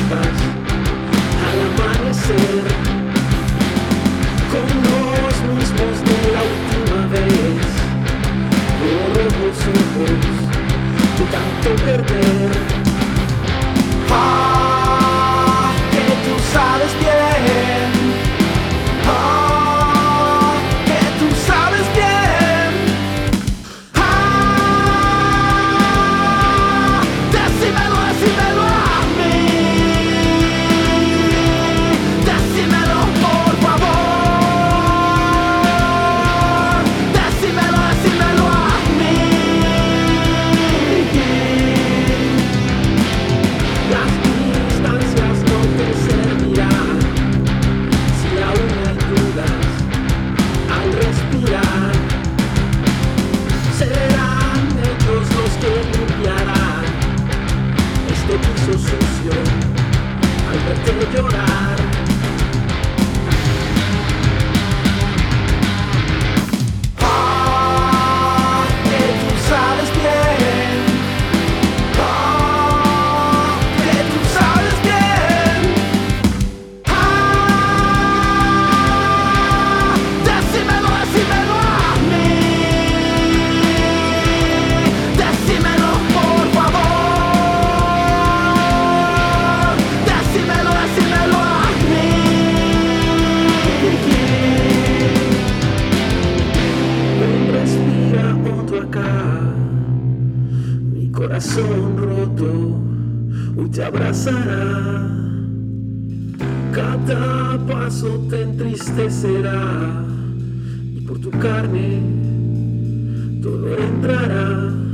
despiertas al amanecer con los mismos de la última vez, los rojos ojos de tanto perder. Ah, que tú sabes bien. Ah, que tú sabes bien. Ah, decímelo, decímelo a mí. Decímelo por favor. Decímelo, decímelo a mí. Las distancias no te servirán si aún hay dudas al respirar. Serán ellos los que limpiarán este piso sucio al verte llorar. Ah, que tú sabes bien. Ah, que tú sabes bien. Ah, decímelo, decímelo a mí. Decímelo por favor. Decímelo, decímelo a mí. Ven, respira hondo acá. Mi corazón roto hoy te abrazará. Cada paso te entristecerá y por tu carne todo entrará.